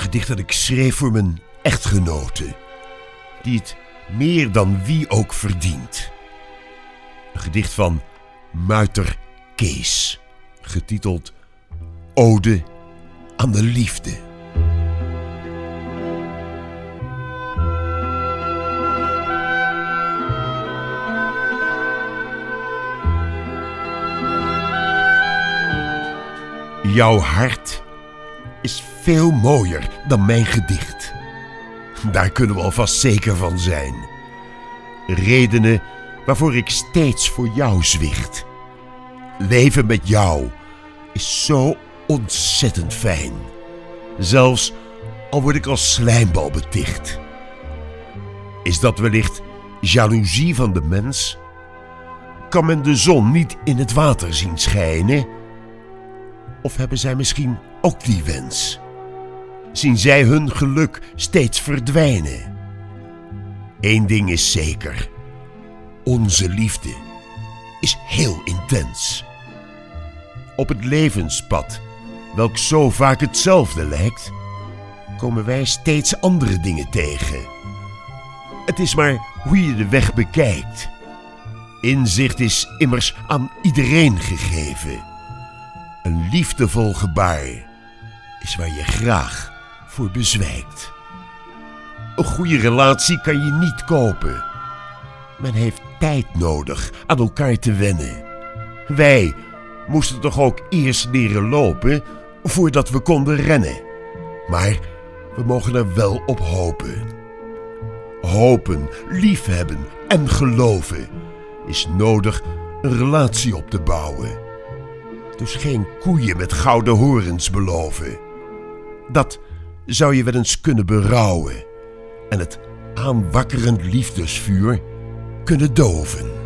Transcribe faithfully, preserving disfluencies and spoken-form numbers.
gedicht dat ik schreef voor mijn echtgenote, die het meer dan wie ook verdient. Een gedicht van Muiter Kees, getiteld Ode aan de Liefde. Jouw hart is veel mooier dan mijn gedicht. Daar kunnen we alvast zeker van zijn. Redenen waarvoor ik steeds voor jou zwicht. Leven met jou is zo ontzettend fijn. Zelfs al word ik als slijmbal beticht. Is dat wellicht jaloezie van de mens? Kan men de zon niet in het water zien schijnen? Of hebben zij misschien ook die wens? Zien zij hun geluk steeds verdwijnen? Eén ding is zeker. Onze liefde is heel intens. Op het levenspad, welk zo vaak hetzelfde lijkt, komen wij steeds andere dingen tegen. Het is maar hoe je de weg bekijkt. Inzicht is immers aan iedereen gegeven. Een liefdevol gebaar is waar je graag voor bezwijkt. Een goede relatie kan je niet kopen. Men heeft tijd nodig aan elkaar te wennen. Wij moesten toch ook eerst leren lopen voordat we konden rennen. Maar we mogen er wel op hopen. Hopen, liefhebben en geloven is nodig een relatie op te bouwen. Dus geen koeien met gouden horens beloven. Dat zou je wel eens kunnen berouwen en het aanwakkerend liefdesvuur kunnen doven.